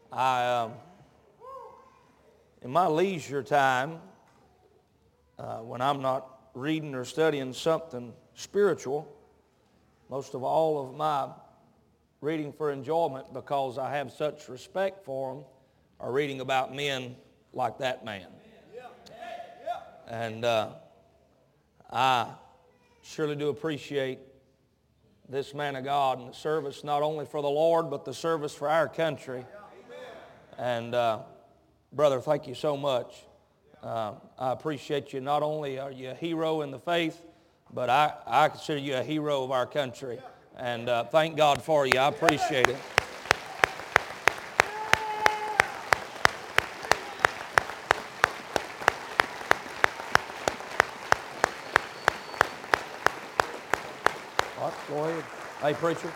I, in my leisure time, when I'm not reading or studying something spiritual, most of all of my reading for enjoyment, because I have such respect for them, are reading about men like that man. And I surely do appreciate this man of God and the service not only for the Lord, but the service for our country. And brother, thank you so much. I appreciate you. Not only are you a hero in the faith, but I consider you a hero of our country. And thank God for you. I appreciate it. All right, go ahead. Hey, preacher.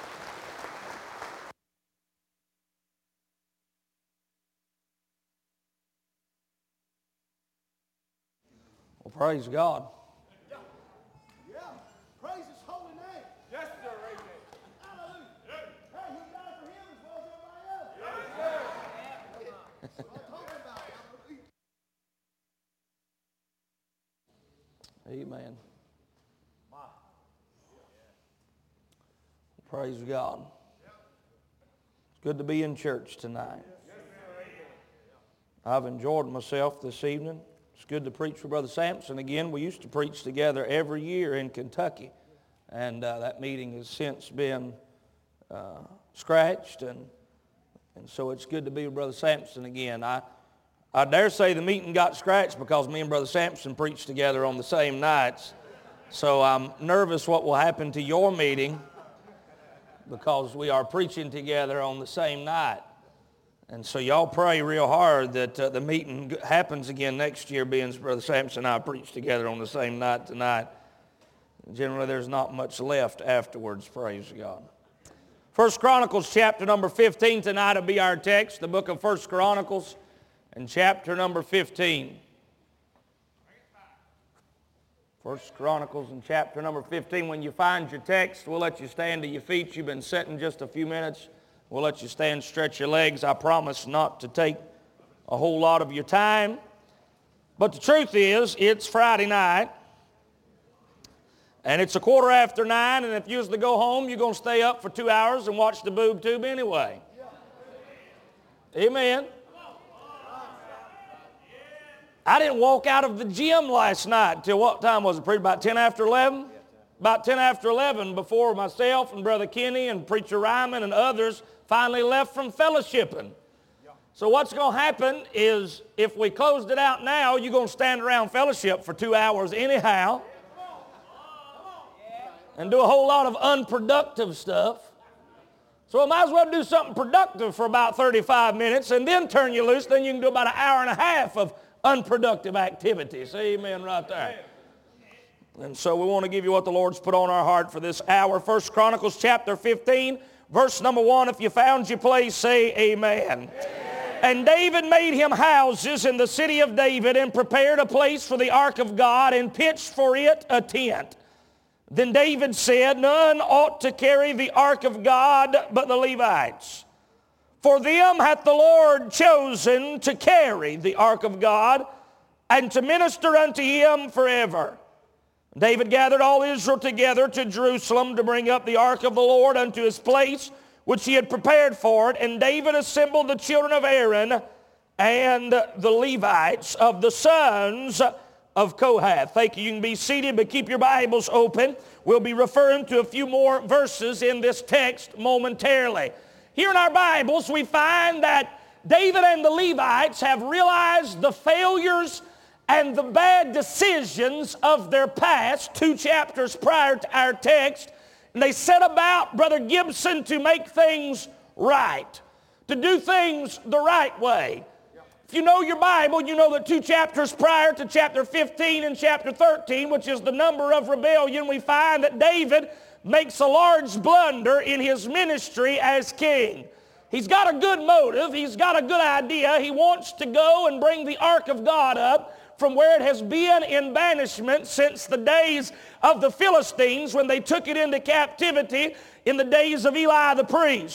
Well, praise God. Yeah. Praise His holy name. Yes, sir. Amen. Hallelujah. Yeah. Hey, He died for him as well as everybody else. Yes, sir. That's what I'm talking about. Amen. Praise God. It's good to be in church tonight. I've enjoyed myself this evening. It's good to preach for Brother Sampson again. We used to preach together every year in Kentucky, and that meeting has since been scratched, and so it's good to be with Brother Sampson again. I dare say the meeting got scratched because me and Brother Sampson preached together on the same nights. So I'm nervous what will happen to your meeting because we are preaching together on the same night. And so y'all pray real hard that the meeting happens again next year, being Brother Sampson and I preach together on the same night tonight. Generally, there's not much left afterwards, praise God. 1 Chronicles chapter number 15 tonight will be our text, the book of 1 Chronicles and chapter number 15. 1 Chronicles and chapter number 15. When you find your text, we'll let you stand to your feet. You've been sitting just a few minutes. We'll let you stand, stretch your legs. I promise not to take a whole lot of your time. But the truth is, it's Friday night, and it's 9:15, and if you was to go home, you're going to stay up for 2 hours and watch the boob tube anyway. Amen. I didn't walk out of the gym last night until what time was it, preacher? About 10 after 11? About 10 after 11 before myself and Brother Kenny and Preacher Ryman and others finally left from fellowshipping. So what's going to happen is if we closed it out now, you're going to stand around fellowship for 2 hours anyhow and do a whole lot of unproductive stuff. So I might as well do something productive for about 35 minutes and then turn you loose. Then you can do about an hour and a half of unproductive activities. Amen right there. And so we want to give you what the Lord's put on our heart for this hour. 1 Chronicles chapter 15, verse number 1. If you found your place, say amen. And David made him houses in the city of David and prepared a place for the ark of God and pitched for it a tent. Then David said, none ought to carry the ark of God but the Levites. For them hath the Lord chosen to carry the ark of God and to minister unto him forever. David gathered all Israel together to Jerusalem to bring up the ark of the Lord unto his place, which he had prepared for it. And David assembled the children of Aaron and the Levites of the sons of Kohath. Thank you. You can be seated, but keep your Bibles open. We'll be referring to a few more verses in this text momentarily. Here in our Bibles, we find that David and the Levites have realized the failures and the bad decisions of their past, 2 chapters prior to our text. And they set about, Brother Gibson, to make things right, to do things the right way. If you know your Bible, you know that 2 chapters prior to chapter 15 and chapter 13, which is the number of rebellion, we find that David makes a large blunder in his ministry as king. He's got a good motive. He's got a good idea. He wants to go and bring the ark of God up from where it has been in banishment since the days of the Philistines when they took it into captivity in the days of Eli the priest.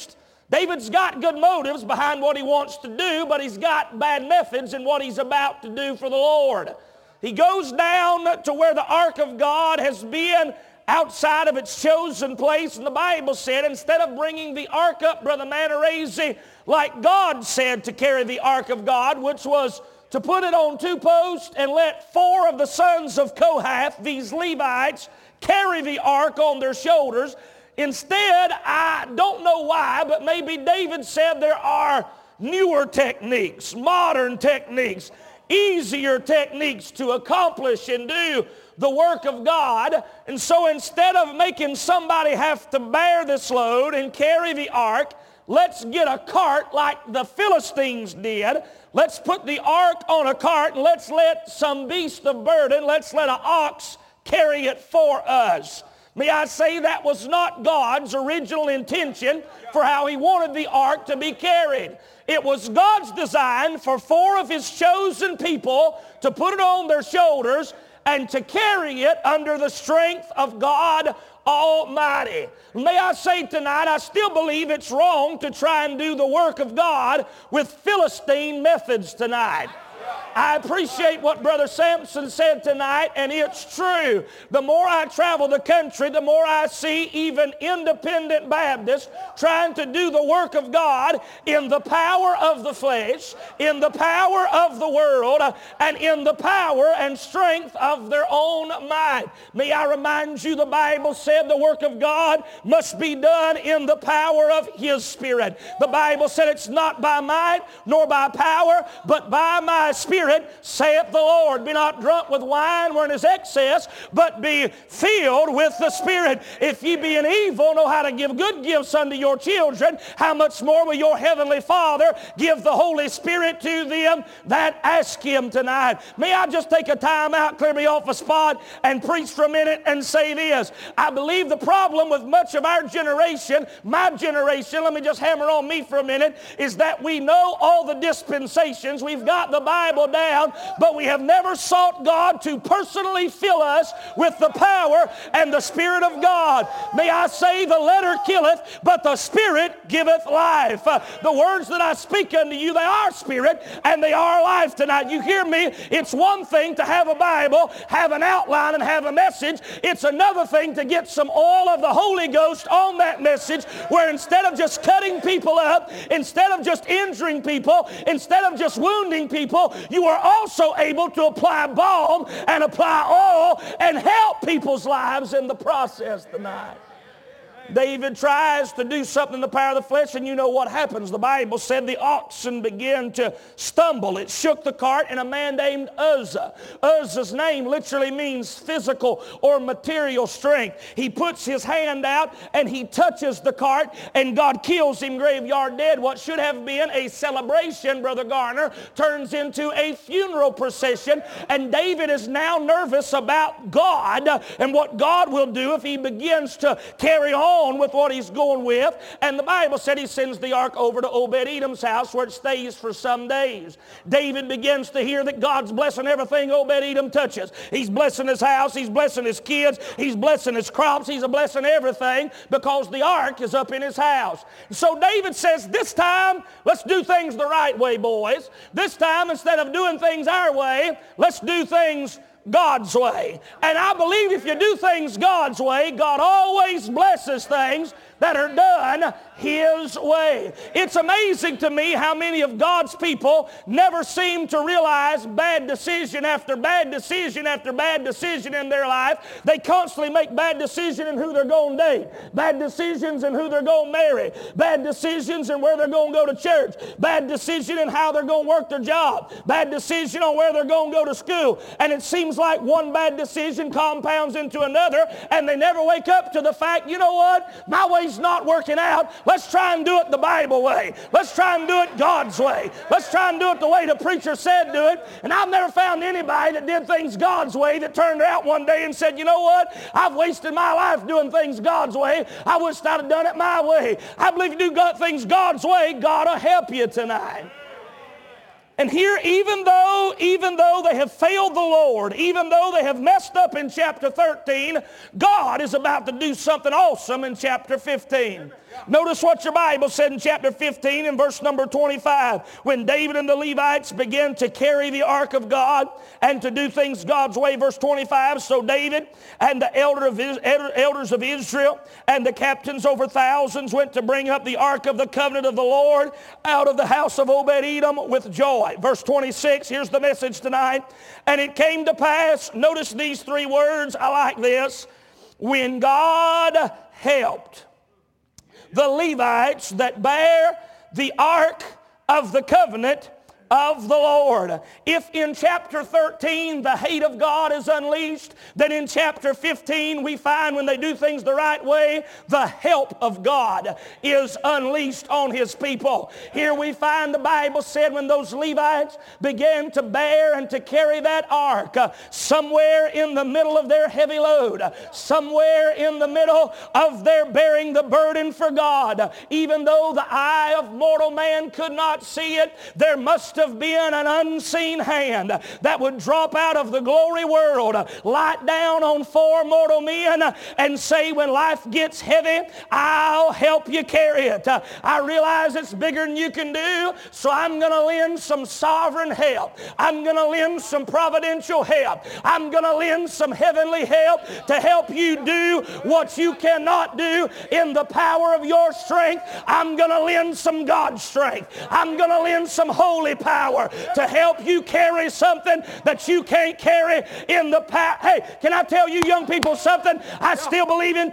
David's got good motives behind what he wants to do, but he's got bad methods in what he's about to do for the Lord. He goes down to where the ark of God has been outside of its chosen place, and the Bible said instead of bringing the ark up, Brother Manarazi, like God said to carry the ark of God, which was to put it on 2 posts and let 4 of the sons of Kohath, these Levites, carry the ark on their shoulders. Instead, I don't know why, but maybe David said there are newer techniques, modern techniques, easier techniques to accomplish and do the work of God. And so instead of making somebody have to bear this load and carry the ark, let's get a cart like the Philistines did. Let's put the ark on a cart and let's let some beast of burden, let's let an ox carry it for us. May I say that was not God's original intention for how he wanted the ark to be carried. It was God's design for 4 of his chosen people to put it on their shoulders and to carry it under the strength of God Almighty. May I say tonight, I still believe it's wrong to try and do the work of God with Philistine methods tonight. I appreciate what Brother Sampson said tonight, and it's true. The more I travel the country, the more I see even independent Baptists trying to do the work of God in the power of the flesh, in the power of the world, and in the power and strength of their own mind. May I remind you, the Bible said the work of God must be done in the power of His Spirit. The Bible said it's not by might nor by power, but by my Spirit, saith the Lord. Be not drunk with wine wherein is excess, but be filled with the Spirit. If ye be in evil, know how to give good gifts unto your children, how much more will your heavenly Father give the Holy Spirit to them that ask Him tonight? May I just take a time out, clear me off a spot, and preach for a minute and say this. I believe the problem with much of our generation, my generation, let me just hammer on me for a minute, is that we know all the dispensations. We've got the Bible down, but we have never sought God to personally fill us with the power and the Spirit of God. May I say, the letter killeth, but the Spirit giveth life. The words that I speak unto you, they are spirit and they are life tonight. You hear me? It's one thing to have a Bible, have an outline, and have a message. It's another thing to get some oil of the Holy Ghost on that message, where instead of just cutting people up, instead of just injuring people, instead of just wounding people, you are also able to apply balm and apply oil and help people's lives in the process tonight. David tries to do something in the power of the flesh, and you know what happens. The Bible said the oxen began to stumble. It shook the cart, and a man named Uzzah. Uzzah's name literally means physical or material strength. He puts his hand out, and he touches the cart, and God kills him graveyard dead. What should have been a celebration, Brother Garner, turns into a funeral procession, and David is now nervous about God and what God will do if he begins to carry on with what he's going with. And the Bible said he sends the ark over to Obed-Edom's house, where it stays for some days. David begins to hear that God's blessing everything Obed-Edom touches. He's blessing his house, he's blessing his kids, he's blessing his crops, he's blessing everything, because the ark is up in his house. So David says, this time, let's do things the right way, boys. This time, instead of doing things our way, let's do things God's way. And I believe if you do things God's way, God always blesses things that are done His way. It's amazing to me how many of God's people never seem to realize bad decision after bad decision after bad decision in their life. They constantly make bad decisions in who they're going to date, bad decisions in who they're going to marry, bad decisions in where they're going to go to church, bad decision in how they're going to work their job, bad decision on where they're going to go to school. And it seems like one bad decision compounds into another, and they never wake up to the fact, you know what, my way's not working out. Let's try and do it the Bible way. Let's try and do it God's way. Let's try and do it the way the preacher said do it. And I've never found anybody that did things God's way that turned out one day and said, you know what, I've wasted my life doing things God's way. I wish I'd have done it my way. I believe if you do things God's way, God will help you tonight. And here, even though they have failed the Lord, even though they have messed up in chapter 13, God is about to do something awesome in chapter 15. Notice what your Bible said in chapter 15 in verse number 25. When David and the Levites began to carry the ark of God and to do things God's way, verse 25, so David and the elders of Israel and the captains over thousands went to bring up the ark of the covenant of the Lord out of the house of Obed-Edom with joy. Verse 26, here's the message tonight. And it came to pass, notice these three words, I like this, when God helped the Levites that bear the ark of the covenant of the Lord. If in chapter 13 the hate of God is unleashed, then in chapter 15 we find when they do things the right way, the help of God is unleashed on His people. Here we find the Bible said when those Levites began to bear and to carry that ark, somewhere in the middle of their heavy load, somewhere in the middle of their bearing the burden for God, even though the eye of mortal man could not see it, there must have been an unseen hand that would drop out of the glory world, light down on four mortal men and say, when life gets heavy, I'll help you carry it. I realize it's bigger than you can do, so I'm going to lend some sovereign help. I'm going to lend some providential help. I'm going to lend some heavenly help to help you do what you cannot do in the power of your strength. I'm going to lend some God's strength. I'm going to lend some holy power to help you carry something that you can't carry in the power. Hey, can I tell you young people something? I still believe in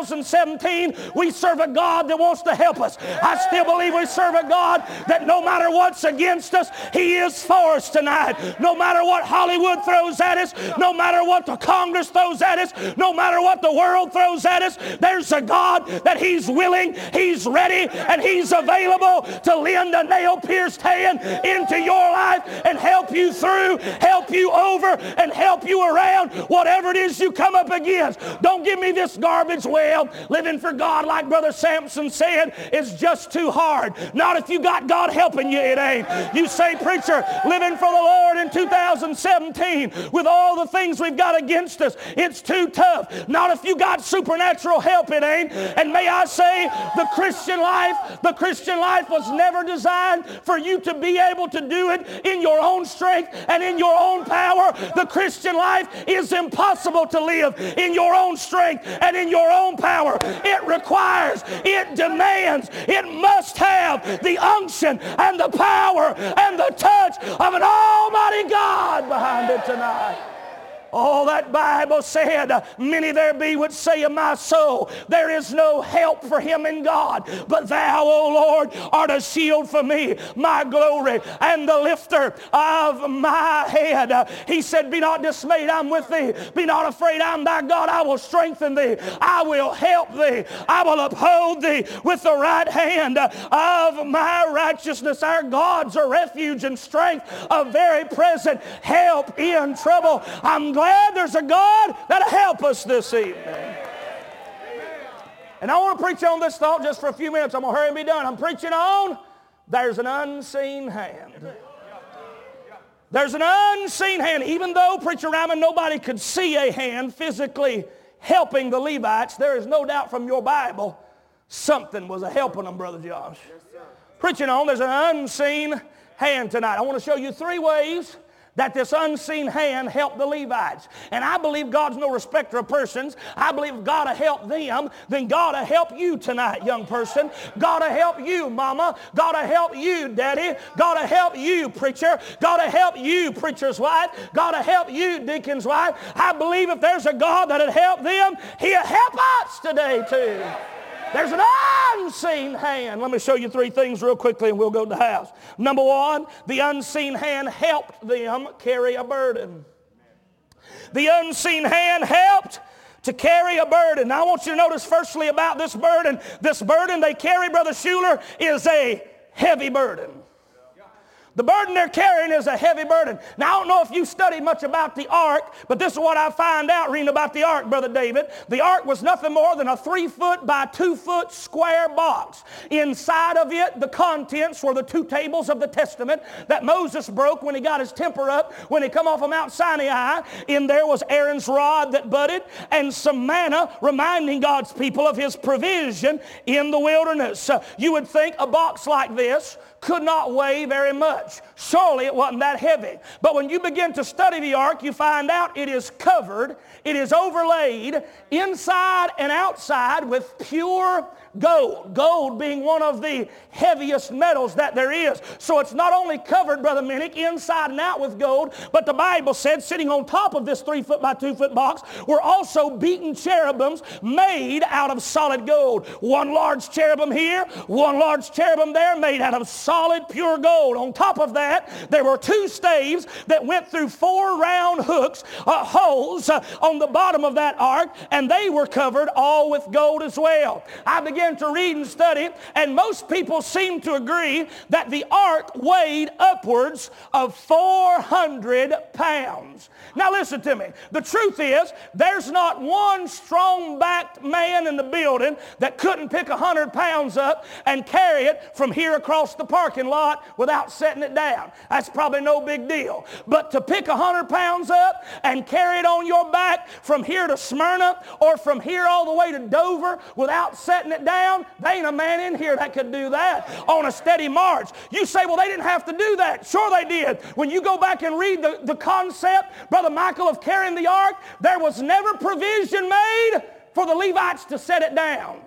2017 we serve a God that wants to help us. I still believe we serve a God that no matter what's against us, He is for us tonight. No matter what Hollywood throws at us, no matter what the Congress throws at us, no matter what the world throws at us, there's a God that He's willing, He's ready, and He's available to lend a nail-pierced hand into your life and help you through, help you over, and help you around whatever it is you come up against. Don't give me this garbage. Well, living for God, like Brother Samson said, is just too hard. Not if you got God helping you, it ain't. You say, preacher, living for the Lord in 2017 with all the things we've got against us, it's too tough. Not if you got supernatural help, it ain't. And may I say, the Christian life was never designed for you to be able to do it in your own strength and in your own power. The Christian life is impossible to live in your own strength and in your own power. It requires, it demands, it must have the unction and the power and the touch of an almighty God behind it tonight. Oh, that Bible said, many there be which say of my soul, there is no help for him in God. But thou, O Lord, art a shield for me, my glory, and the lifter of my head. He said, be not dismayed, I'm with thee. Be not afraid, I'm thy God. I will strengthen thee. I will help thee. I will uphold thee with the right hand of my righteousness. Our God's a refuge and strength, a very present help in trouble. I'm glad there's a God that'll help us this evening. And I want to preach on this thought just for a few minutes. I'm going to hurry and be done. I'm preaching on there's an unseen hand. There's an unseen hand. Even though, Preacher Ryman, nobody could see a hand physically helping the Levites, there is no doubt from your Bible something was a helping them, Brother Josh. Preaching on there's an unseen hand tonight. I want to show you three ways that this unseen hand helped the Levites. And I believe God's no respecter of persons. I believe if God will help them, then God will help you tonight, young person. God will help you, mama. God will help you, daddy. God will help you, preacher. God will help you, preacher's wife. God will help you, deacon's wife. I believe if there's a God that'll help them, He'll help us today too. There's an unseen hand. Let me show you three things real quickly and we'll go to the house. Number one, the unseen hand helped them carry a burden. The unseen hand helped to carry a burden. Now I want you to notice firstly about this burden. This burden they carry, Brother Schuler, is a heavy burden. The burden they're carrying is a heavy burden. Now, I don't know if you studied much about the ark, but this is what I find out reading about the ark, Brother David. The ark was nothing more than a 3-foot by 2-foot square box. Inside of it, the contents were the 2 tables of the Testament that Moses broke when he got his temper up, when he come off of Mount Sinai. In there was Aaron's rod that budded and some manna, reminding God's people of his provision in the wilderness. You would think a box like this could not weigh very much. Surely it wasn't that heavy. But when you begin to study the ark, you find out it is covered, it is overlaid inside and outside with pure gold. Gold being one of the heaviest metals that there is. So it's not only covered, Brother Minnick, inside and out with gold, but the Bible said sitting on top of this 3-foot by 2-foot box were also beaten cherubims made out of solid gold. One large cherubim here, one large cherubim there, made out of solid pure gold. On top of that, there were 2 staves that went through 4 round hooks, holes on the bottom of that ark, and they were covered all with gold as well. I began to read and study, and most people seem to agree that the ark weighed upwards of 400 pounds. Now listen to me. The truth is, there's not one strong-backed man in the building that couldn't pick 100 pounds up and carry it from here across the parking lot without setting it down. That's probably no big deal. But to pick 100 pounds up and carry it on your back from here to Smyrna or from here all the way to Dover without setting it down, there ain't a man in here that could do that on a steady march. You say, well, they didn't have to do that. Sure they did. When you go back and read the concept, Brother Michael, of carrying the ark, there was never provision made for the Levites to set it down.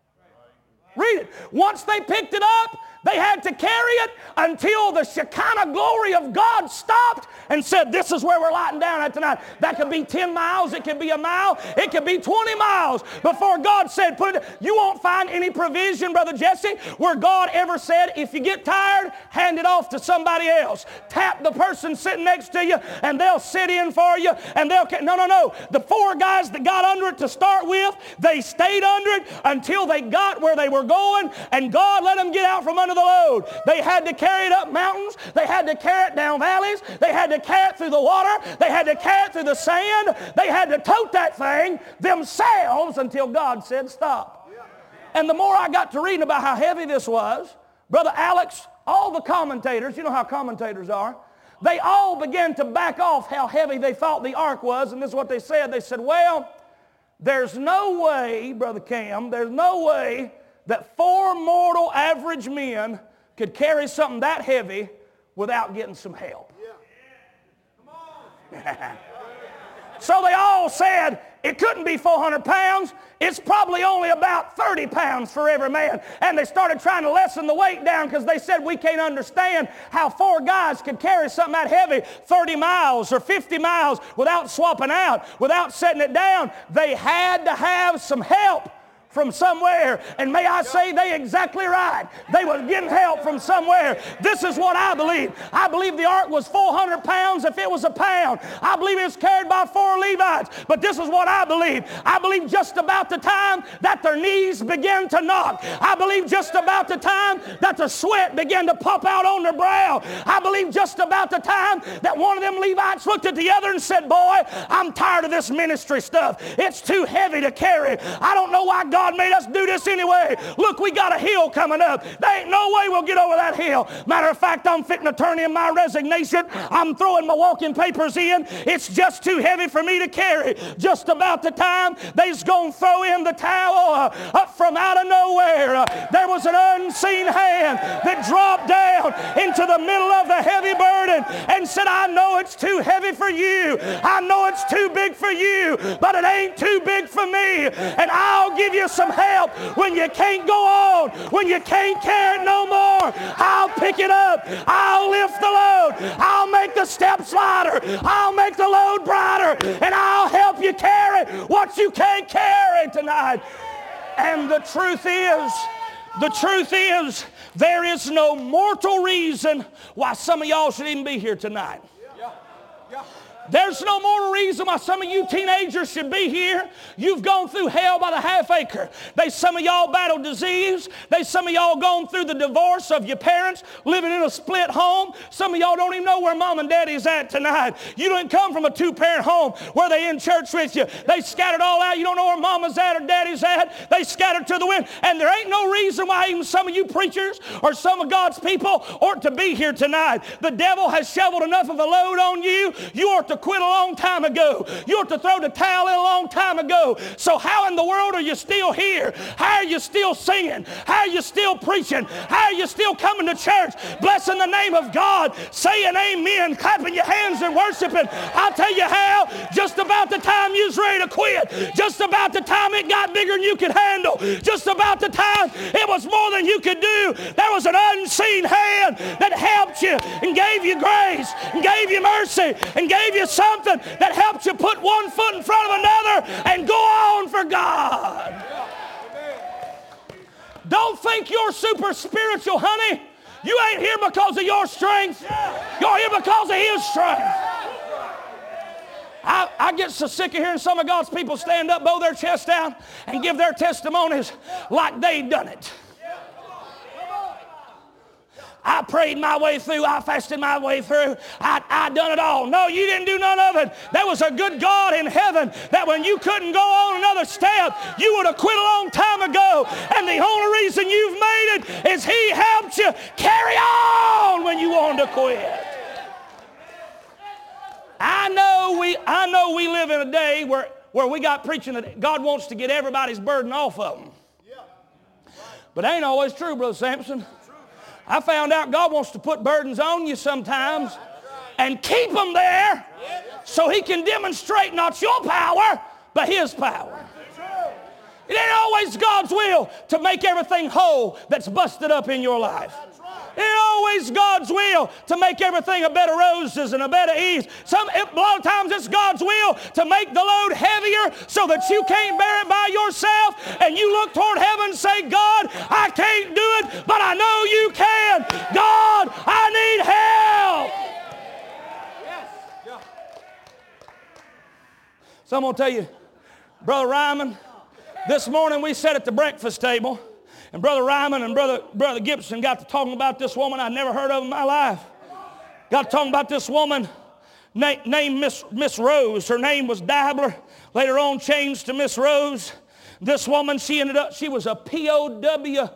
Read it. Once they picked it up, they had to carry it until the Shekinah glory of God stopped and said, this is where we're lighting down at tonight. That could be 10 miles. It could be a mile. It could be 20 miles before God said, put it. You won't find any provision, Brother Jesse, where God ever said, if you get tired, hand it off to somebody else. Tap the person sitting next to you and they'll sit in for you and they'll... No. The 4 guys that got under it to start with, they stayed under it until they got where they were going, and God let them get out from under the load. They had to carry it up mountains. They had to carry it down valleys. They had to carry it through the water. They had to carry it through the sand. They had to tote that thing themselves until God said stop. And the more I got to reading about how heavy this was, Brother Alex, all the commentators, you know how commentators are, they all began to back off how heavy they thought the ark was, and this is what they said. They said, well, there's no way, Brother Cam, there's no way that 4 mortal average men could carry something that heavy without getting some help. So they all said it couldn't be 400 pounds. It's probably only about 30 pounds for every man. And they started trying to lessen the weight down because they said we can't understand how 4 guys could carry something that heavy 30 miles or 50 miles without swapping out, without setting it down. They had to have some help from somewhere. And may I say, they exactly right. They was getting help from somewhere. This is what I believe. I believe the ark was 400 pounds if it was a pound. I believe it was carried by 4 Levites. But this is what I believe. I believe just about the time that their knees began to knock. I believe just about the time that the sweat began to pop out on their brow. I believe just about the time that one of them Levites looked at the other and said, boy, I'm tired of this ministry stuff. It's too heavy to carry. I don't know why God made us do this anyway. Look, we got a hill coming up. There ain't no way we'll get over that hill. Matter of fact, I'm fitting to turn in my resignation. I'm throwing my walking papers in. It's just too heavy for me to carry. Just about the time they's going to throw in the towel, up from out of nowhere, there was an unseen hand that dropped down into the middle of the heavy burden and said, I know it's too heavy for you. I know it's too big for you, but it ain't too big for me. And I'll give you some help when you can't go on, when you can't carry it no more. I'll pick it up. I'll lift the load. I'll make the steps lighter. I'll make the load brighter, and I'll help you carry what you can't carry tonight. And the truth is, there is no mortal reason why some of y'all should even be here tonight. There's no more reason why some of you teenagers should be here. You've gone through hell by the half acre. Some of y'all battled disease. Some of y'all gone through the divorce of your parents, living in a split home. Some of y'all don't even know where mom and daddy's at tonight. You didn't come from a two-parent home where they in church with you. They scattered all out. You don't know where mama's at or daddy's at. They scattered to the wind. And there ain't no reason why even some of you preachers or some of God's people ought to be here tonight. The devil has shoveled enough of a load on you. You ought to quit a long time ago. You ought to throw the towel in a long time ago. So how in the world are you still here? How are you still singing? How are you still preaching? How are you still coming to church, blessing the name of God, saying amen, clapping your hands and worshiping? I'll tell you how, just about the time you was ready to quit, just about the time it got bigger than you could handle, just about the time it was more than you could do, there was an unseen hand that helped you and gave you grace and gave you mercy and gave you something that helped you put one foot in front of another and go on for God. Don't think you're super spiritual, honey. You ain't here because of your strength. You're here because of His strength. I get so sick of hearing some of God's people stand up, bow their chest out, and give their testimonies like they done it. I prayed my way through. I fasted my way through. I done it all. No, you didn't do none of it. There was a good God in heaven that when you couldn't go on another step, you would have quit a long time ago. And the only reason you've made it is He helped you carry on when you wanted to quit. I know we live in a day where we got preaching that God wants to get everybody's burden off of them. But that ain't always true, Brother Sampson. I found out God wants to put burdens on you sometimes and keep them there so He can demonstrate not your power, but His power. It ain't always God's will to make everything whole that's busted up in your life. It ain't always God's will to make everything a bed of roses and a bed of ease. A lot of times it's God's will to make the load heavier so that you can't bear it by yourself and you look toward heaven and say, God, I can't do it, but I know you can. God, I need help. So I'm going to tell you, Brother Ryman, this morning we sat at the breakfast table, and Brother Ryman and Brother Gibson got to talking about this woman I'd never heard of in my life. Got to talking about this woman named Miss Rose. Her name was Dabbler. Later on changed to Miss Rose. This woman, she was a POW in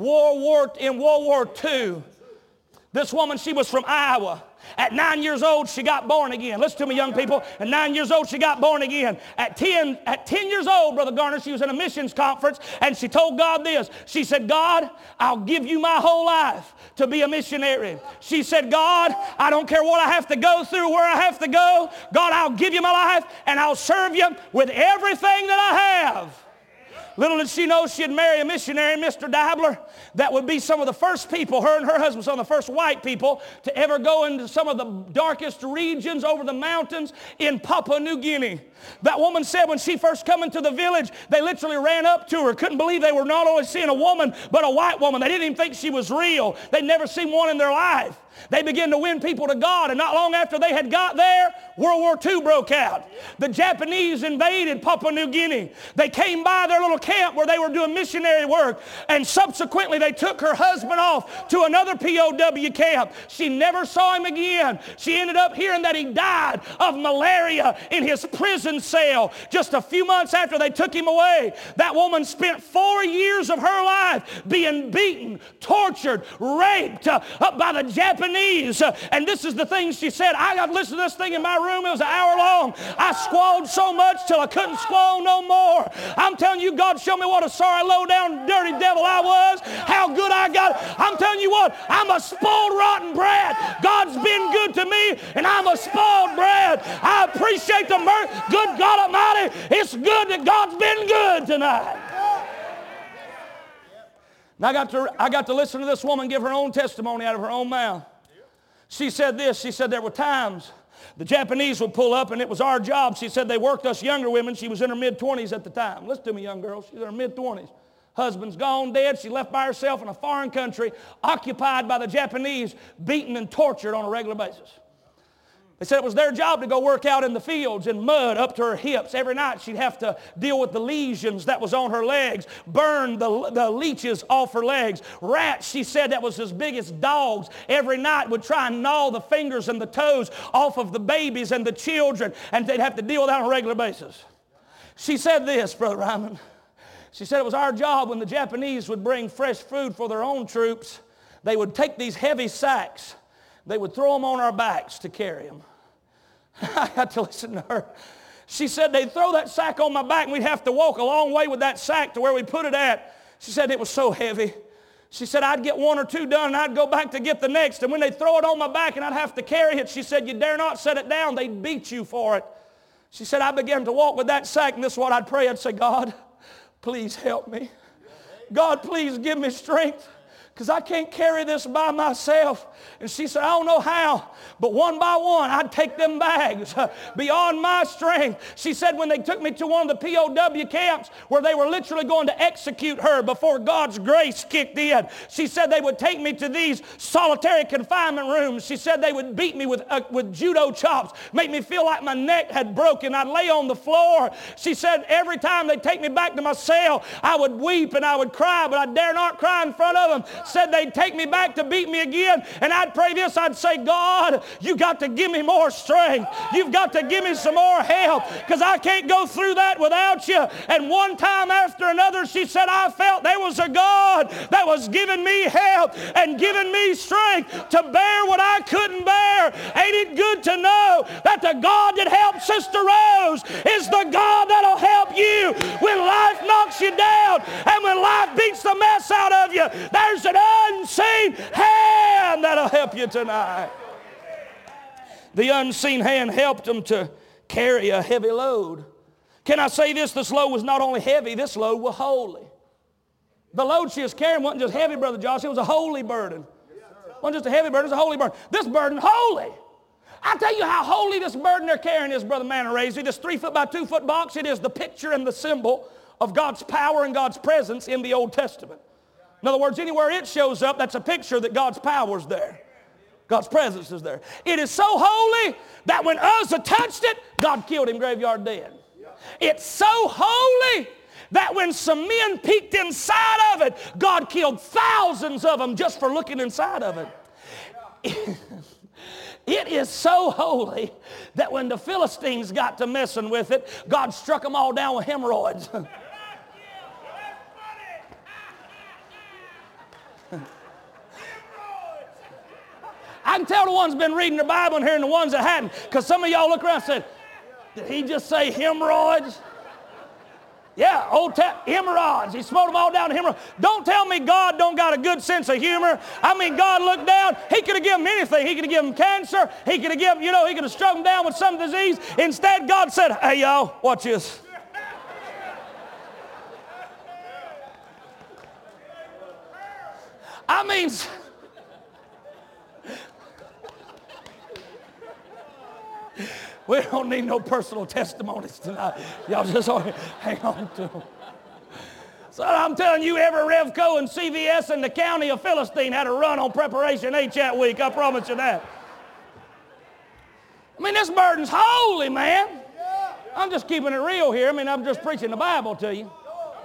World War II. This woman, she was from Iowa. At 9 years old, she got born again. Listen to me, young people. At 9 years old, she got born again. At 10 years old, Brother Garner, she was in a missions conference, and she told God this. She said, God, I'll give you my whole life to be a missionary. She said, God, I don't care what I have to go through, where I have to go. God, I'll give you my life, and I'll serve you with everything that I have. Little did she know she'd marry a missionary, Mr. Dabbler, that would be some of the first people, her and her husband, some of the first white people to ever go into some of the darkest regions over the mountains in Papua New Guinea. That woman said when she first come into the village, they literally ran up to her, couldn't believe they were not only seeing a woman, but a white woman. They didn't even think she was real. They'd never seen one in their life. They began to win people to God, and not long after they had got there, World War II broke out. The Japanese invaded Papua New Guinea. They came by their little camp where they were doing missionary work, and subsequently they took her husband off to another POW camp. She never saw him again. She ended up hearing that he died of malaria in his prison cell just a few months after they took him away. That woman spent 4 years of her life being beaten, tortured, raped by the Japanese. And this is the thing she said. I got to listen to this thing in my room. It was an hour long. I squalled so much till I couldn't squall no more. I'm telling you, God showed me what a sorry, low down, dirty devil I was, how good I got. I'm telling you what, I'm a spoiled, rotten brat. God's been good to me, and I'm a spoiled brat. I appreciate the mercy. Good God Almighty, it's good that God's been good tonight. And I got to listen to this woman give her own testimony out of her own mouth. She said this. She said there were times the Japanese would pull up, and it was our job. She said they worked us younger women. She was in her mid-20s at the time. Listen to me, young girl. She's in her mid-20s. Husband's gone, dead. She left by herself in a foreign country, occupied by the Japanese, beaten and tortured on a regular basis. They said it was their job to go work out in the fields in mud up to her hips. Every night she'd have to deal with the lesions that was on her legs, burn the leeches off her legs. Rats, she said, that was as big as dogs, every night would try and gnaw the fingers and the toes off of the babies and the children, and they'd have to deal with that on a regular basis. She said this, Brother Ryman. She said it was our job when the Japanese would bring fresh food for their own troops. They would take these heavy sacks. They would throw them on our backs to carry them. I had to listen to her. She said they'd throw that sack on my back and we'd have to walk a long way with that sack to where we put it at. She said it was so heavy. She said I'd get one or two done and I'd go back to get the next. And when they'd throw it on my back and I'd have to carry it, she said, you dare not set it down. They'd beat you for it. She said I began to walk with that sack, and this is what I'd pray. I'd say, God, please help me. God, please give me strength, because I can't carry this by myself. And she said, I don't know how, but one by one, I'd take them bags beyond my strength. She said when they took me to one of the POW camps where they were literally going to execute her before God's grace kicked in, she said they would take me to these solitary confinement rooms. She said they would beat me with judo chops, make me feel like my neck had broken. I'd lay on the floor. She said every time they'd take me back to my cell, I would weep and I would cry, but I dare not cry in front of them. Said they'd take me back to beat me again, and I'd pray this. I'd say, God, you got to give me more strength. You've got to give me some more help, because I can't go through that without you. And one time after another, she said, I felt there was a God that was giving me help and giving me strength to bear what I couldn't bear. Ain't it good to know that the God that helped Sister Rose is the God that'll help you when life knocks you down and when life beats the mess out of you? There's an unseen hand that'll help you tonight. The unseen hand helped them to carry a heavy load. Can I say this? This load was not only heavy, this load was holy. The load she was carrying wasn't just heavy, Brother Josh. It was a holy burden. It wasn't just a heavy burden, it was a holy burden. This burden, holy. I'll tell you how holy this burden they're carrying is, Brother Manarazy. This 3 foot by 2 foot box, it is the picture and the symbol of God's power and God's presence in the Old Testament. In other words, anywhere it shows up, that's a picture that God's power is there. God's presence is there. It is so holy that when Uzzah touched it, God killed him graveyard dead. It's so holy that when some men peeked inside of it, God killed thousands of them just for looking inside of it. It is so holy that when the Philistines got to messing with it, God struck them all down with hemorrhoids. I can tell the ones been reading their Bible in here and the ones that hadn't, because some of y'all look around and said, did he just say hemorrhoids? Yeah, hemorrhoids. He smote them all down to hemorrhoids. Don't tell me God don't got a good sense of humor. I mean, God looked down. He could have given them anything. He could have given them cancer. He could have given, he could have struck them down with some disease. Instead, God said, hey, y'all, watch this. I mean, we don't need no personal testimonies tonight. Y'all just hang on to them. So I'm telling you, every Revco and CVS in the county of Philistine had a run on Preparation H that week. I promise you that. I mean, this burden's holy, man. I'm just keeping it real here. I mean, I'm just preaching the Bible to you.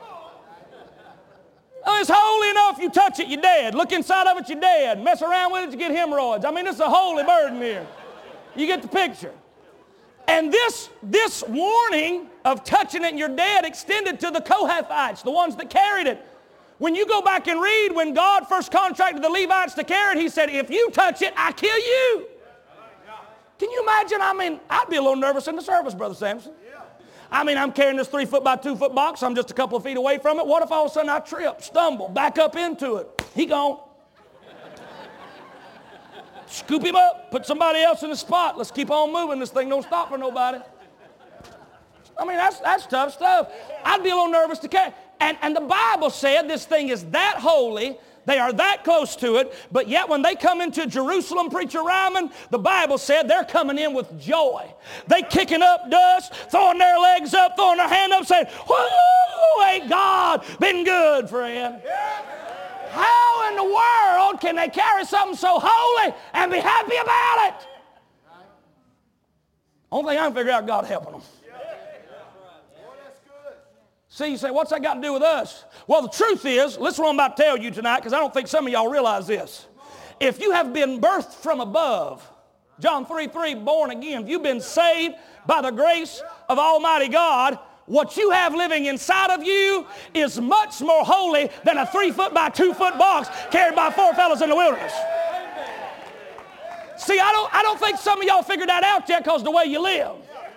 Oh, it's holy enough. You touch it, you're dead. Look inside of it, you're dead. Mess around with it, you get hemorrhoids. I mean, it's a holy burden here. You get the picture. And this warning of touching it and you're dead extended to the Kohathites, the ones that carried it. When you go back and read, when God first contracted the Levites to carry it, he said, if you touch it, I kill you. Can you imagine? I mean, I'd be a little nervous in the service, Brother Samson. I mean, I'm carrying this 3 foot by 2 foot box. I'm just a couple of feet away from it. What if all of a sudden I trip, stumble, back up into it? He gone. Scoop him up, put somebody else in the spot. Let's keep on moving. This thing don't stop for nobody. I mean, that's tough stuff. I'd be a little nervous to carry. And the Bible said this thing is that holy. They are that close to it. But yet when they come into Jerusalem, Preacher Ryman, the Bible said they're coming in with joy. They kicking up dust, throwing their legs up, throwing their hand up, saying, whoo, ain't God been good, friend? How in the world can they carry something so holy and be happy about it? Only thing I can figure out, God helping them. See, you say, what's that got to do with us? Well, the truth is, listen to what I'm about to tell you tonight, because I don't think some of y'all realize this. If you have been birthed from above, John 3:3, born again, if you've been saved by the grace of Almighty God, what you have living inside of you is much more holy than a 3-foot by 2-foot box carried by 4 fellas in the wilderness. See, I don't think some of y'all figured that out yet because of the way you live.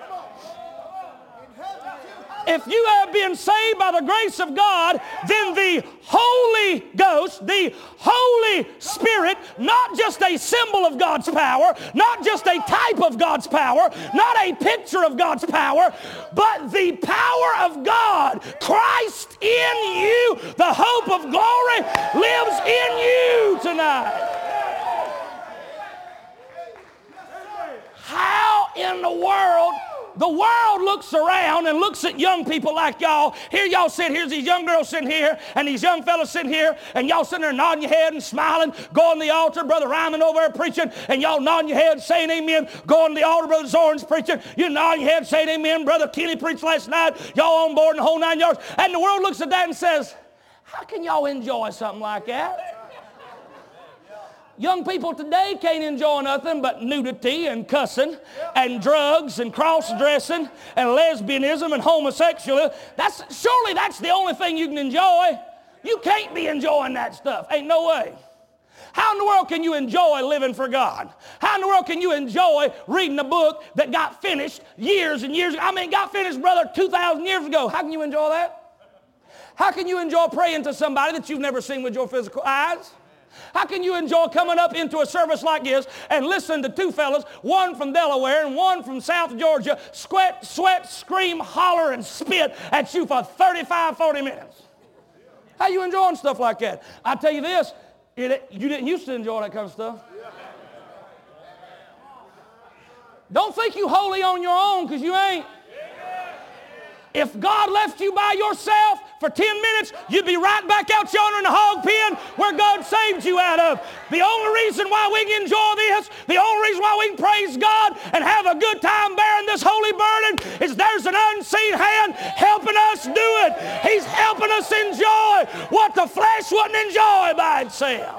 If you have been saved by the grace of God, then the Holy Ghost, the Holy Spirit, not just a symbol of God's power, not just a type of God's power, not a picture of God's power, but the power of God, Christ in you, the hope of glory, lives in you tonight. How in the world looks around and looks at young people like y'all. Here y'all sit, here's these young girls sitting here and these young fellas sitting here, and y'all sitting there nodding your head and smiling, going to the altar, Brother Ryman over there preaching, and y'all nodding your head saying amen, going to the altar, Brother Zorn's preaching, you nodding your head saying amen, Brother Kenny preached last night, y'all on board in the whole 9 yards, and the world looks at that and says, how can y'all enjoy something like that? Young people today can't enjoy nothing but nudity and cussing and drugs and cross-dressing and lesbianism and homosexuality. Surely that's the only thing you can enjoy. You can't be enjoying that stuff. Ain't no way. How in the world can you enjoy living for God? How in the world can you enjoy reading a book that got finished years and years ago? I mean, got finished, brother, 2,000 years ago. How can you enjoy that? How can you enjoy praying to somebody that you've never seen with your physical eyes? How can you enjoy coming up into a service like this and listen to 2 fellas, one from Delaware and one from South Georgia, sweat, scream, holler, and spit at you for 35, 40 minutes? How you enjoying stuff like that? I tell you this, you didn't used to enjoy that kind of stuff. Don't think you holy on your own, because you ain't. If God left you by yourself for 10 minutes, you'd be right back out yonder in the hog pen where God saved you out of. The only reason why we can enjoy this, the only reason why we can praise God and have a good time bearing this holy burden is there's an unseen hand helping us do it. He's helping us enjoy what the flesh wouldn't enjoy by itself.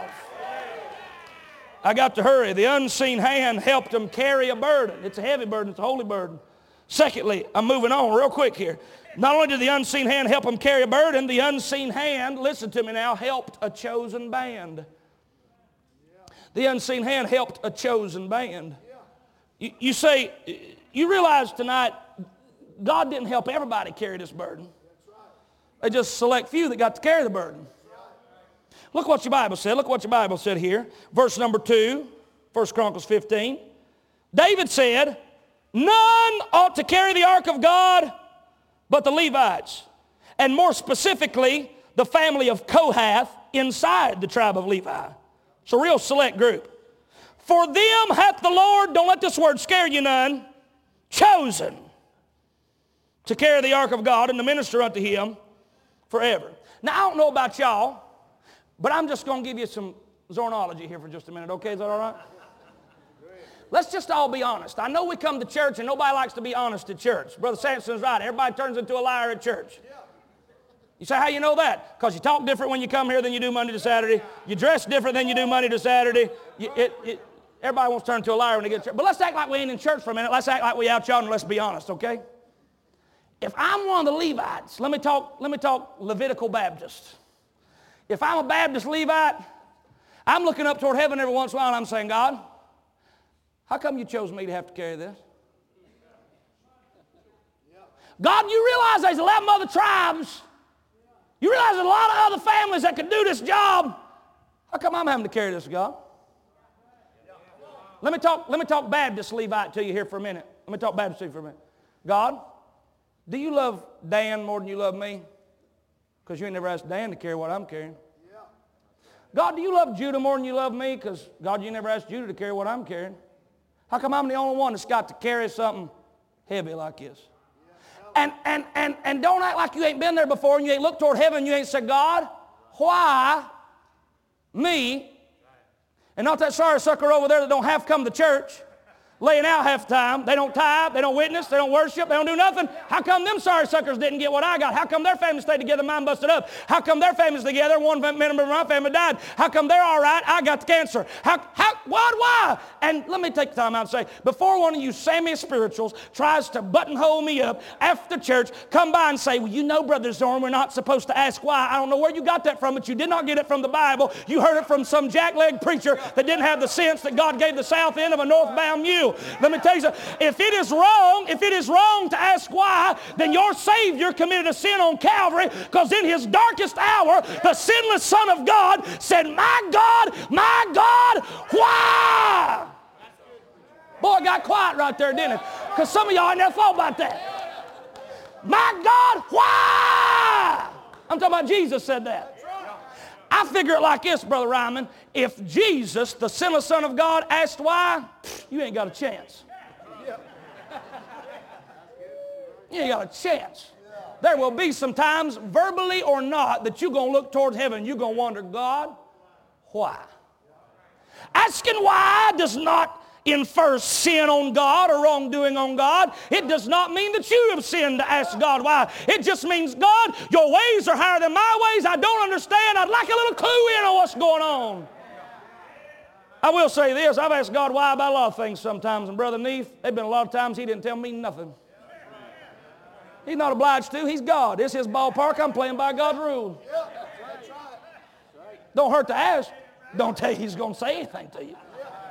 I got to hurry. The unseen hand helped them carry a burden. It's a heavy burden. It's a holy burden. Secondly, I'm moving on real quick here. Not only did the unseen hand help them carry a burden, the unseen hand, listen to me now, helped a chosen band. The unseen hand helped a chosen band. You say, you realize tonight, God didn't help everybody carry this burden. They just select few that got to carry the burden. Look what your Bible said. Look what your Bible said here. Verse number 2, 1 Chronicles 15. David said, none ought to carry the ark of God but the Levites, and more specifically, the family of Kohath inside the tribe of Levi. It's a real select group. For them hath the Lord, don't let this word scare you none, chosen to carry the ark of God and to minister unto him forever. Now, I don't know about y'all, but I'm just going to give you some Zornology here for just a minute, okay? Is that all right? Let's just all be honest. I know we come to church and nobody likes to be honest at church. Brother Sampson's right. Everybody turns into a liar at church. You say, how you know that? Because you talk different when you come here than you do Monday to Saturday. You dress different than you do Monday to Saturday. Everybody wants to turn into a liar when they get to church. But let's act like we ain't in church for a minute. Let's act like we out yonder and let's be honest, okay? If I'm one of the Levites, let me talk Levitical Baptist. If I'm a Baptist Levite, I'm looking up toward heaven every once in a while and I'm saying, God, how come you chose me to have to carry this? God, you realize there's 11 other tribes. You realize there's a lot of other families that could do this job. How come I'm having to carry this, God? Let me talk Baptist Levite to you here for a minute. Let me talk Baptist to you for a minute. God, do you love Dan more than you love me? Because you ain't never asked Dan to carry what I'm carrying. God, do you love Judah more than you love me? Because, God, you never asked Judah to carry what I'm carrying. How come I'm the only one that's got to carry something heavy like this? And don't act like you ain't been there before and you ain't looked toward heaven and you ain't said, God, why me? And not that sorry sucker over there that don't have to come to church. laying out half the time. They don't tithe, they don't witness, they don't worship, they don't do nothing. How come them sorry suckers didn't get what I got? How come their family stayed together, mine busted up? How come their families together, one member of my family died? How come they're all right? I got the cancer. Why? And let me take the time out and say, before one of you Sammy spirituals tries to buttonhole me up after church, come by and say, well, you know, Brother Zorn, we're not supposed to ask why. I don't know where you got that from, but you did not get it from the Bible. You heard it from some jackleg preacher that didn't have the sense that God gave the south end of a northbound mule. Let me tell you something. If it is wrong to ask why, then your Savior committed a sin on Calvary, because in his darkest hour, the sinless Son of God said, my God, why? Boy, it got quiet right there, didn't it? Because some of y'all ain't never thought about that. My God, why? I'm talking about Jesus said that. I figure it like this, Brother Ryman. If Jesus, the sinless Son of God, asked why, you ain't got a chance. You ain't got a chance. There will be some times, verbally or not, that you're going to look towards heaven and you're going to wonder, God, why? Asking why does not infer sin on God or wrongdoing on God. It does not mean that you have sinned to ask God why. It just means, God, your ways are higher than my ways. I don't understand. I'd like a little clue in on what's going on. I will say this. I've asked God why about a lot of things sometimes. And Brother Neef, there have been a lot of times he didn't tell me nothing. He's not obliged to. He's God. It's his ballpark. I'm playing by God's rules. Don't hurt to ask. Don't tell you he's going to say anything to you.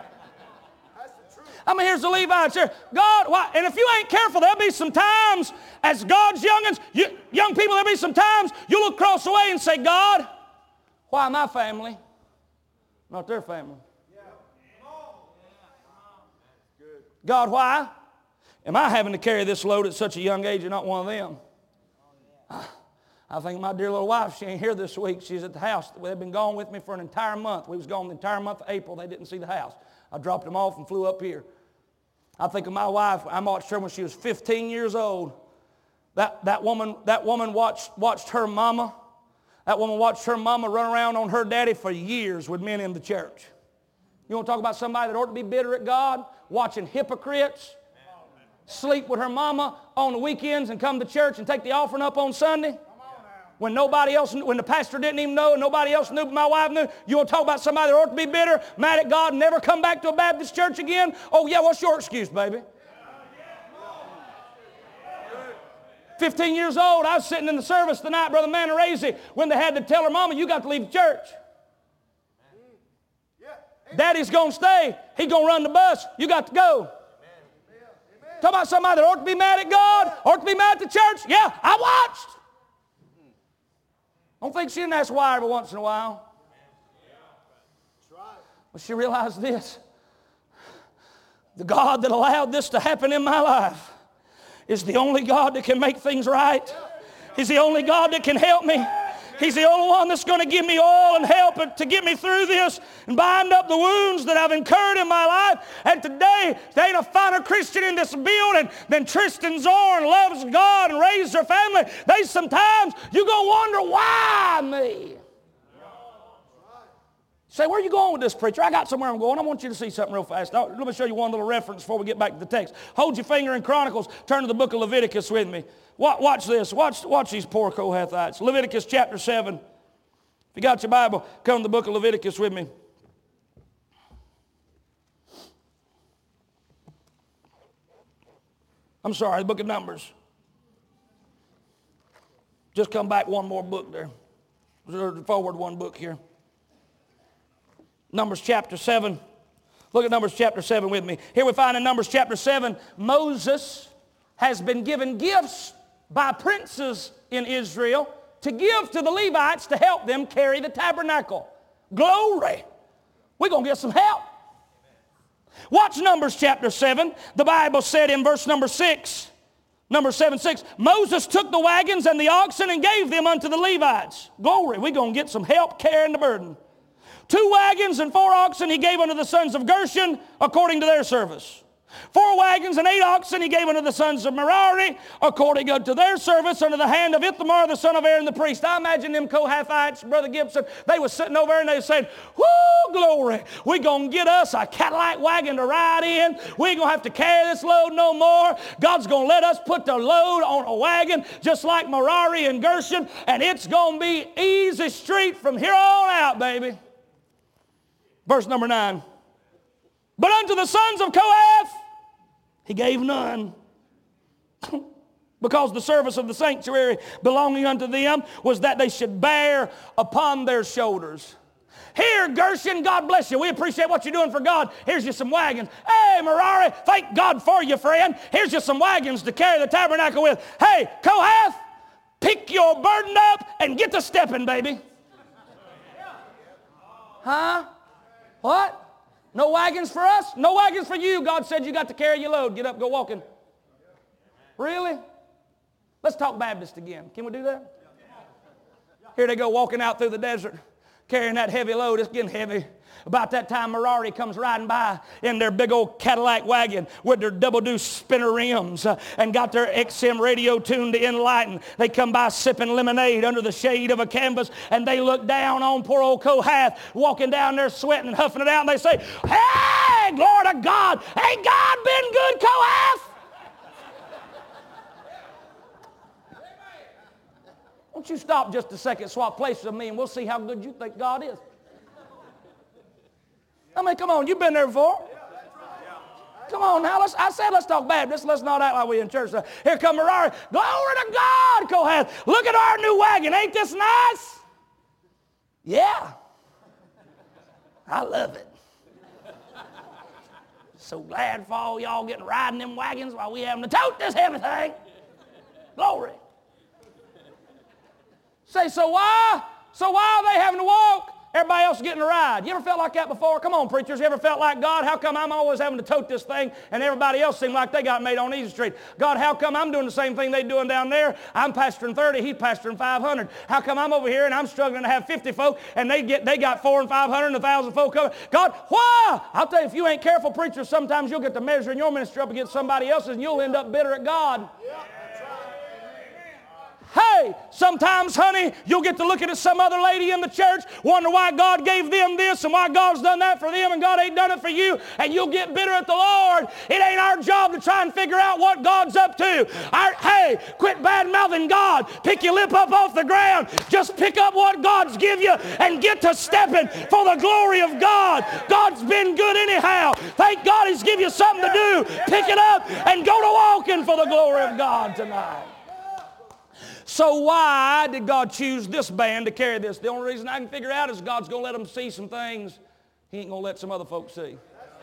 I mean, here's the Levites here. God, why? And if you ain't careful, there'll be some times as God's youngins, young people, there'll be some times you look across the way and say, God, why my family, not their family? God, why am I having to carry this load at such a young age and not one of them? I think my dear little wife, she ain't here this week. She's at the house. They've been gone with me for an entire month. We was gone the entire month of April. They didn't see the house. I dropped them off and flew up here. I think of my wife. I watched her when she was 15 years old. That woman watched her mama. That woman watched her mama run around on her daddy for years with men in the church. You want to talk about somebody that ought to be bitter at God? Watching hypocrites sleep with her mama on the weekends and come to church and take the offering up on Sunday. When nobody else, when the pastor didn't even know and nobody else knew but my wife knew. You want to talk about somebody that ought to be bitter, mad at God, and never come back to a Baptist church again? Oh yeah, what's your excuse, baby? 15 years old, I was sitting in the service tonight, Brother Manarazi, when they had to tell her mama, you got to leave the church. Daddy's going to stay. He's going to run the bus. You got to go. Talk about somebody that ought to be mad at God, ought to be mad at the church. Yeah, I watched. I don't think she didn't ask why every once in a while. But she realized this. The God that allowed this to happen in my life is the only God that can make things right. He's the only God that can help me. He's the only one that's going to give me oil and help to get me through this and bind up the wounds that I've incurred in my life. And today, there ain't a finer Christian in this building than Tristan Zorn, loves God and raised her family. There's sometimes you're going to wonder, why me? Say, where are you going with this, preacher? I got somewhere I'm going. I want you to see something real fast. Let me show you one little reference before we get back to the text. Hold your finger in Chronicles. Turn to the book of Leviticus with me. Watch this. Watch these poor Kohathites. Leviticus chapter 7. If you got your Bible, come to the book of Leviticus with me. I'm sorry, the book of Numbers. Just come back one more book there. Forward one book here. Numbers chapter 7. Look at Numbers chapter 7 with me. Here we find in Numbers chapter 7, Moses has been given gifts by princes in Israel to give to the Levites to help them carry the tabernacle. Glory. We're going to get some help. Watch Numbers chapter 7. The Bible said in verse number 6, Numbers 7:6, Moses took the wagons and the oxen and gave them unto the Levites. Glory. We're going to get some help carrying the burden. 2 wagons and 4 oxen he gave unto the sons of Gershon according to their service. 4 wagons and 8 oxen he gave unto the sons of Merari, according unto their service, under the hand of Ithamar the son of Aaron the priest. I imagine them Kohathites, Brother Gibson, they was sitting over there and they was saying, whoo, glory, we're going to get us a Cadillac wagon to ride in. We ain't going to have to carry this load no more. God's going to let us put the load on a wagon just like Merari and Gershon, and it's going to be easy street from here on out, baby. Verse number 9. But unto the sons of Kohath he gave none, because the service of the sanctuary belonging unto them was that they should bear upon their shoulders. Here, Gershon, God bless you. We appreciate what you're doing for God. Here's you some wagons. Hey, Merari, thank God for you, friend. Here's you some wagons to carry the tabernacle with. Hey, Kohath, pick your burden up and get to stepping, baby. Huh? What? No wagons for us? No wagons for you. God said you got to carry your load. Get up, go walking. Really? Let's talk Baptist again. Can we do that? Here they go walking out through the desert, carrying that heavy load. It's getting heavy. About that time, Merari comes riding by in their big old Cadillac wagon with their double-deuce spinner rims and got their XM radio tuned to Enlighten. They come by sipping lemonade under the shade of a canvas, and they look down on poor old Kohath walking down there sweating and huffing it out, and they say, hey, glory to God. Ain't God been good, Kohath? Won't you stop just a second, swap places with me, and we'll see how good you think God is. I mean, come on, you've been there before. Come on now, I said let's talk Baptist. Let's not act like we're in church. Here come Merari. Glory to God, Kohath. Look at our new wagon. Ain't this nice? Yeah. I love it. So glad for all y'all getting riding them wagons while we having to tote this heavy thing. Glory. Say, so why are they having to walk? Everybody else is getting a ride. You ever felt like that before? Come on, preachers. You ever felt like, God, how come I'm always having to tote this thing and everybody else seems like they got made on Easy Street? God, how come I'm doing the same thing they doing down there? I'm pastoring 30, he's pastoring 500. How come I'm over here and I'm struggling to have 50 folk and they got 400 and 500 and 1,000 folk coming? God, why? I'll tell you, if you ain't careful, preachers, sometimes you'll get to measuring your ministry up against somebody else's and you'll end up bitter at God. Yeah. Hey, sometimes, honey, you'll get to looking at some other lady in the church, wonder why God gave them this and why God's done that for them and God ain't done it for you, and you'll get bitter at the Lord. It ain't our job to try and figure out what God's up to. Hey, quit bad-mouthing God. Pick your lip up off the ground. Just pick up what God's give you and get to stepping for the glory of God. God's been good anyhow. Thank God He's give you something to do. Pick it up and go to walking for the glory of God tonight. So why did God choose this band to carry this? The only reason I can figure out is God's going to let them see some things He ain't going to let some other folks see.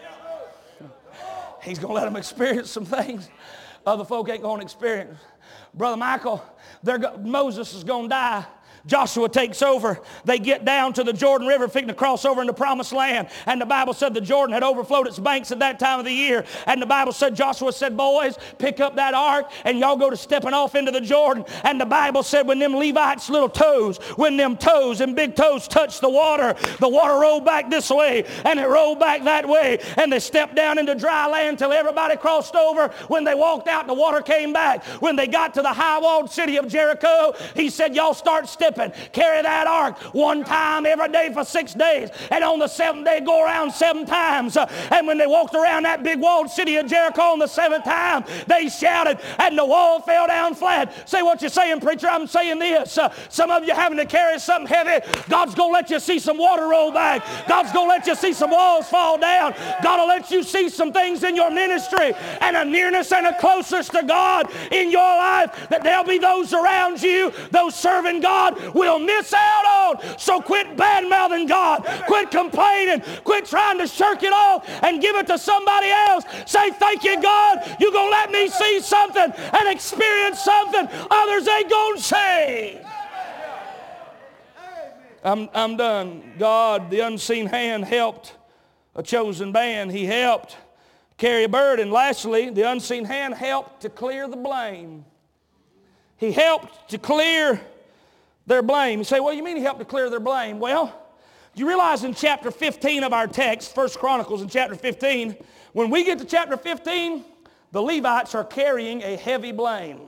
He's going to let them experience some things other folk ain't going to experience. Brother Michael, Moses is going to die. Joshua takes over. They get down to the Jordan River, fixing to cross over into Promised Land. And the Bible said the Jordan had overflowed its banks at that time of the year. And the Bible said, Joshua said, boys, pick up that ark and y'all go to stepping off into the Jordan. And the Bible said when them Levites' little toes, when them toes and big toes touched the water rolled back this way and it rolled back that way. And they stepped down into dry land till everybody crossed over. When they walked out, the water came back. When they got to the high-walled city of Jericho, he said, y'all start stepping. Carry that ark one time every day for 6 days. And on the 7th day, go around 7 times. And when they walked around that big walled city of Jericho on the 7th time, they shouted and the wall fell down flat. Say what you're saying, preacher. I'm saying this. Some of you having to carry something heavy. God's going to let you see some water roll back. God's going to let you see some walls fall down. God will let you see some things in your ministry and a nearness and a closeness to God in your life that there'll be those around you, those serving God, will miss out on. So quit bad-mouthing God. Quit complaining. Quit trying to shirk it off and give it to somebody else. Say, thank you, God. You're going to let me see something and experience something others ain't going to see. I'm done. God, the unseen hand, helped a chosen band. He helped carry a burden. Lastly, the unseen hand helped to clear the blame. He helped to clear their blame. You say, well, you mean He helped to clear their blame? Well, You realize in chapter 15 of our text, 1 Chronicles in chapter 15, when we get to chapter 15, the Levites are carrying a heavy blame.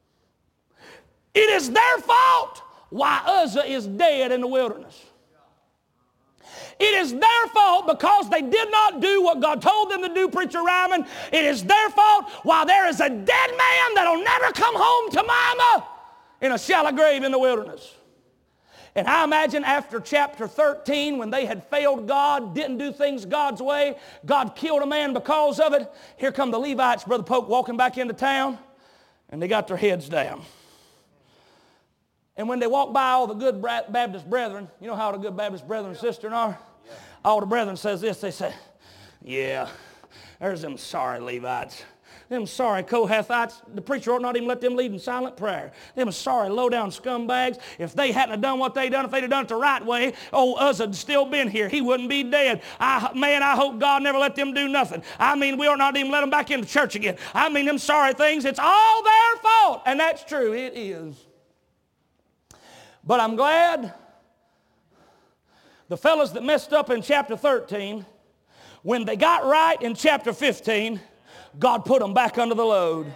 It is their fault why Uzzah is dead in the wilderness. It is their fault because they did not do what God told them to do, Preacher Ryman. It is their fault why there is a dead man that'll never come home to mama in a shallow grave in the wilderness. And I imagine after chapter 13, when they had failed God, didn't do things God's way, God killed a man because of it. Here come the Levites, Brother Polk, walking back into town, and they got their heads down. And when they walk by all the good Baptist brethren, you know how the good Baptist brethren and sisters are? Yeah. All the brethren says this, they say, yeah, there's them sorry Levites. Them sorry Kohathites, the preacher ought not even let them lead in silent prayer. Them sorry low-down scumbags. If they hadn't have done what they done, if they'd have done it the right way, old Uzzah had still been here. He wouldn't be dead. I hope God never let them do nothing. I mean, we ought not even let them back into church again. I mean, them sorry things, it's all their fault. And that's true, it is. But I'm glad the fellas that messed up in chapter 13, when they got right in chapter 15, God put them back under the load.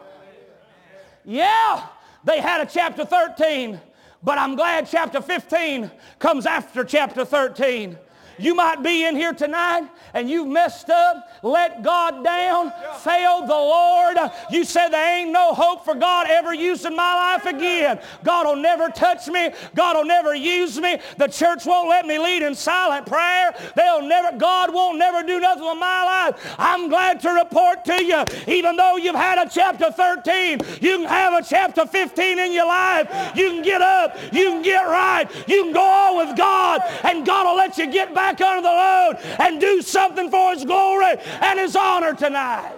Yeah, they had a chapter 13, but I'm glad chapter 15 comes after chapter 13. You might be in here tonight and you've messed up, let God down, failed the Lord. You said there ain't no hope for God ever using my life again. God will never touch me. God will never use me. The church won't let me lead in silent prayer. God won't never do nothing with my life. I'm glad to report to you, even though you've had a chapter 13, you can have a chapter 15 in your life. You can get up. You can get right. You can go on with God, and God will let you get back under the load and do something for His glory and His honor tonight.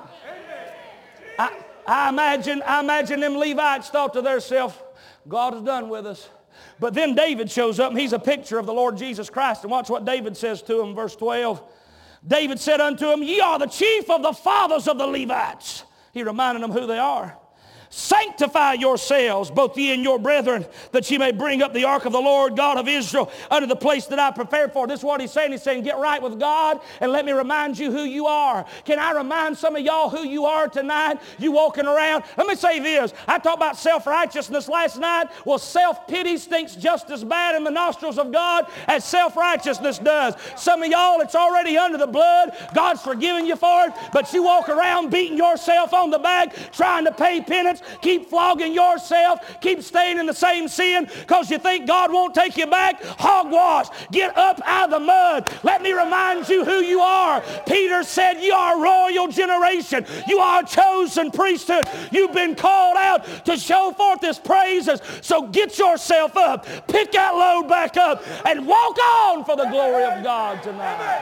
I imagine them Levites thought to themselves, God is done with us. But then David shows up, and he's a picture of the Lord Jesus Christ. And watch what David says to him, verse 12. David said unto him, ye are the chief of the fathers of the Levites. He reminded them who they are. Sanctify yourselves, both ye and your brethren, that ye may bring up the ark of the Lord God of Israel unto the place that I prepared for. This is what he's saying. He's saying, get right with God and let me remind you who you are. Can I remind some of y'all who you are tonight? You walking around. Let me say this. I talked about self-righteousness last night. Well, self-pity stinks just as bad in the nostrils of God as self-righteousness does. Some of y'all, it's already under the blood. God's forgiven you for it, but you walk around beating yourself on the back, trying to pay penance. Keep flogging yourself. Keep staying in the same sin because you think God won't take you back. Hogwash. Get up out of the mud. Let me remind you who you are. Peter said you are a royal generation. You are a chosen priesthood. You've been called out to show forth His praises. So get yourself up. Pick that load back up and walk on for the glory of God tonight.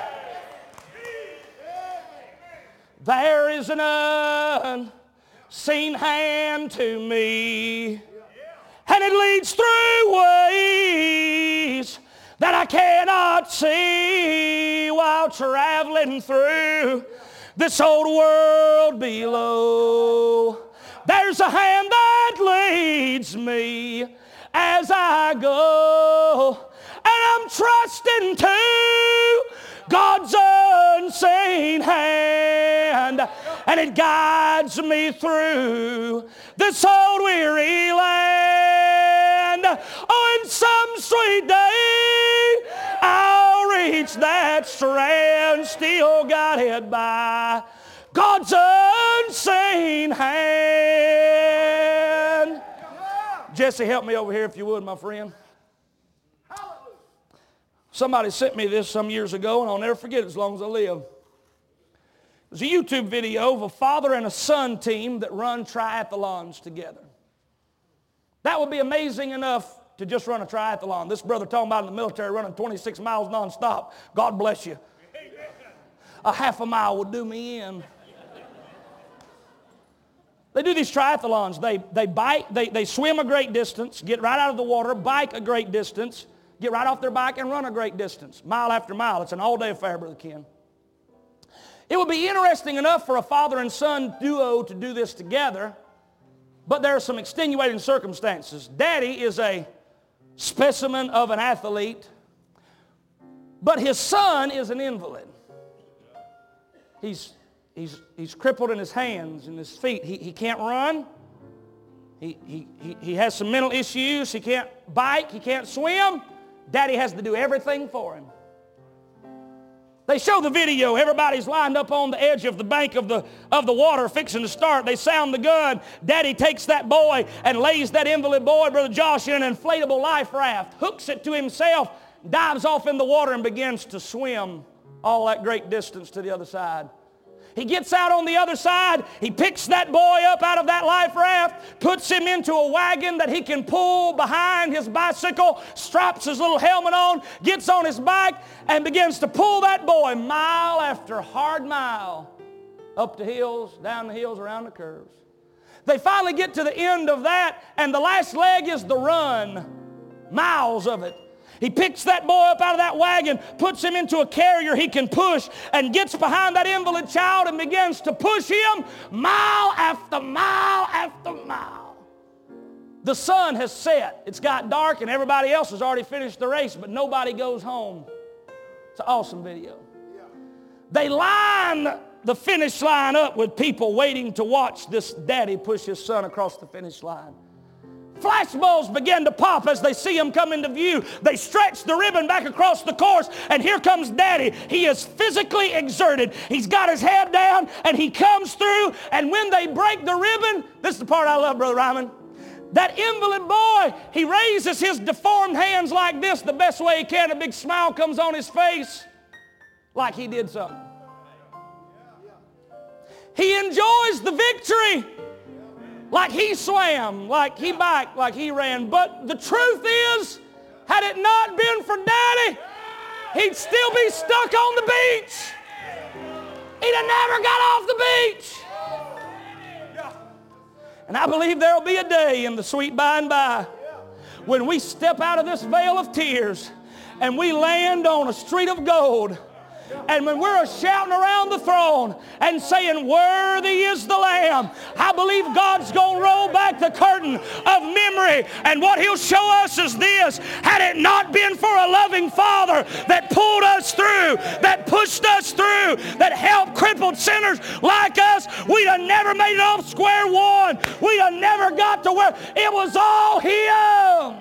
There is an unseen hand to me, and it leads through ways that I cannot see while traveling through this old world below. There's a hand that leads me as I go, and I'm trusting to God's unseen hand, and it guides me through this old weary land. Oh, in some sweet day, I'll reach that strand, still guided by God's unseen hand. Jesse, help me over here if you would, my friend. Somebody sent me this some years ago, and I'll never forget it as long as I live. It was a YouTube video of a father and a son team that run triathlons together. That would be amazing enough to just run a triathlon. This brother talking about in the military running 26 miles nonstop. God bless you. A half a mile would do me in. They do these triathlons. They bike, they swim a great distance, get right out of the water, bike a great distance, get right off their bike and run a great distance, mile after mile. It's an all-day affair, Brother Ken. It would be interesting enough for a father and son duo to do this together, but there are some extenuating circumstances. Daddy is a specimen of an athlete. But his son is an invalid. He's crippled in his hands and his feet. He can't run. He has some mental issues. He can't bike. He can't swim. Daddy has to do everything for him. They show the video. Everybody's lined up on the edge of the bank of the water fixing to start. They sound the gun. Daddy takes that boy and lays that invalid boy, Brother Josh, in an inflatable life raft, hooks it to himself, dives off in the water and begins to swim all that great distance to the other side. He gets out on the other side. He picks that boy up out of that life raft, puts him into a wagon that he can pull behind his bicycle, straps his little helmet on, gets on his bike, and begins to pull that boy mile after hard mile up the hills, down the hills, around the curves. They finally get to the end of that, and the last leg is the run, miles of it. He picks that boy up out of that wagon, puts him into a carrier he can push, and gets behind that invalid child and begins to push him mile after mile after mile. The sun has set. It's got dark and everybody else has already finished the race, but nobody goes home. It's an awesome video. They line the finish line up with people waiting to watch this daddy push his son across the finish line. Flashbulbs begin to pop as they see him come into view. They stretch the ribbon back across the course, and here comes Daddy. He is physically exerted. He's got his head down, and he comes through, and when they break the ribbon, this is the part I love, Brother Ryman. That invalid boy, he raises his deformed hands like this the best way he can. A big smile comes on his face like he did something. He enjoys the victory. Like he swam, like he biked, like he ran. But the truth is, had it not been for Daddy, he'd still be stuck on the beach. He'd have never got off the beach. And I believe there'll be a day in the sweet by and by when we step out of this vale of tears and we land on a street of gold. And when we're shouting around the throne and saying, worthy is the Lamb, I believe God's going to roll back the curtain of memory. And what he'll show us is this: had it not been for a loving Father that pulled us through, that pushed us through, that helped crippled sinners like us, we'd have never made it off square one. We'd have never got to where it was all him.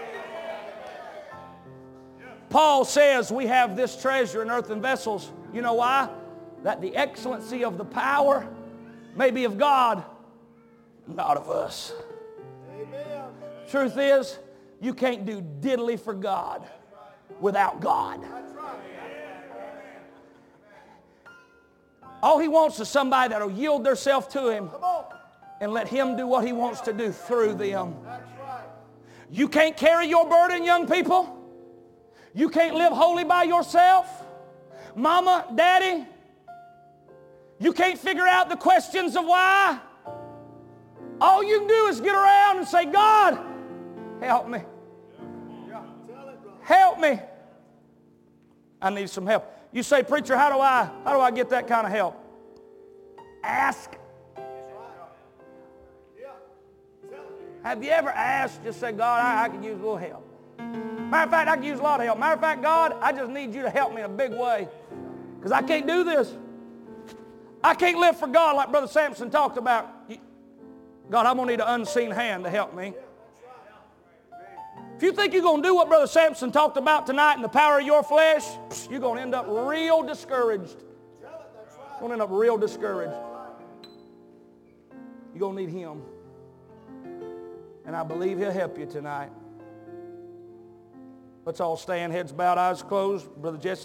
Paul says we have this treasure in earthen vessels. You know why? That the excellency of the power may be of God, not of us. Amen. Truth is, you can't do diddly for God without God. All he wants is somebody that will yield themselves to him and let him do what he wants to do through them. You can't carry your burden, young people. You can't live holy by yourself. Mama, Daddy, you can't figure out the questions of why. All you can do is get around and say, God, help me. Help me. I need some help. You say, preacher, how do I get that kind of help? Ask. Have you ever asked, just say, God, I could use a little help. Matter of fact, I can use a lot of help. Matter of fact, God, I just need you to help me in a big way. Because I can't do this. I can't live for God like Brother Samson talked about. God, I'm going to need an unseen hand to help me. If you think you're going to do what Brother Samson talked about tonight in the power of your flesh, you're going to end up real discouraged. You're going to end up real discouraged. You're going to need him. And I believe he'll help you tonight. Let's all stand, heads bowed, eyes closed. Brother Jesse.